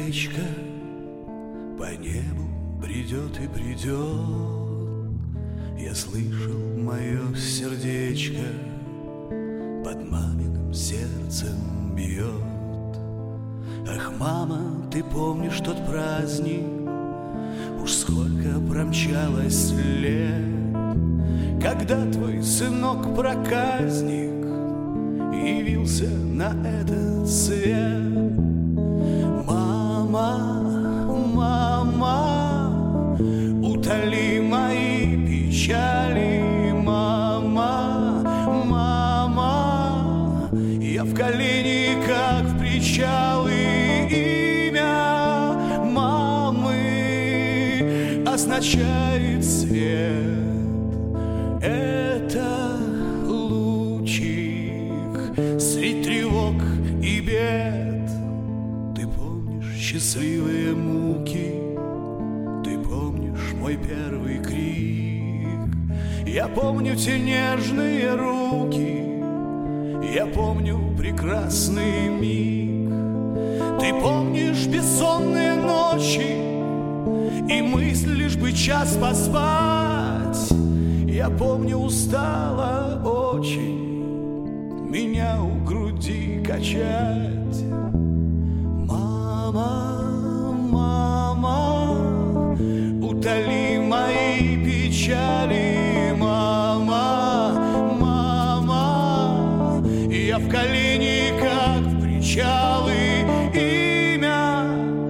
речка по небу бредет и бредет. Я слышал, мое сердечко под маминым сердцем бьет. Ах, мама, ты помнишь тот праздник? Уж сколько промчалось лет, когда твой сынок-проказник явился на этот свет. Мама, мама, утоли мои печали. Мама, мама, я в колени, как в причалы. Имя мамы означает свет. Это лучик средь тревог и бед. Ты помнишь счастливые муки, ты помнишь мой первый крик. Я помню те нежные руки, я помню прекрасный миг. Ты помнишь бессонные ночи и мысль лишь бы час поспать. Я помню, устала очень меня у груди качать. Мама, мама, утоли мои печали. Mama, mama, я в колени, как в причалы. Имя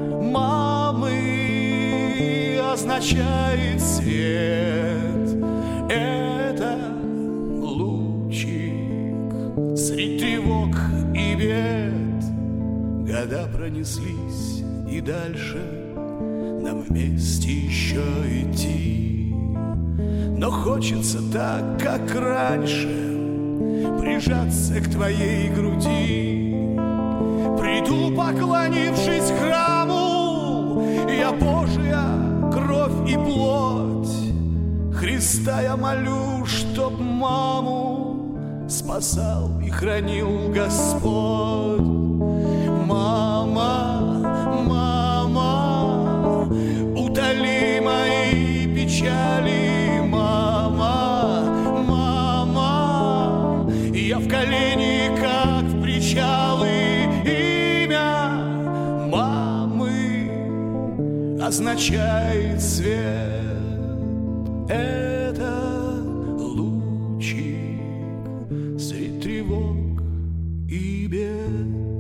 мамы означает свет. Это лучик средь тревог и бед. Года пронеслись, и дальше нам вместе еще идти. Но хочется так, как раньше, прижаться к твоей груди. Приду, поклонившись храму, я Божья кровь и плоть. Христа я молю, чтоб маму спасал и хранил Господь. Мама, мама, утоли мои печали. Мама, мама, я в колени, как в причалы. Имя мамы означает свет. Это лучик средь тревог и бед.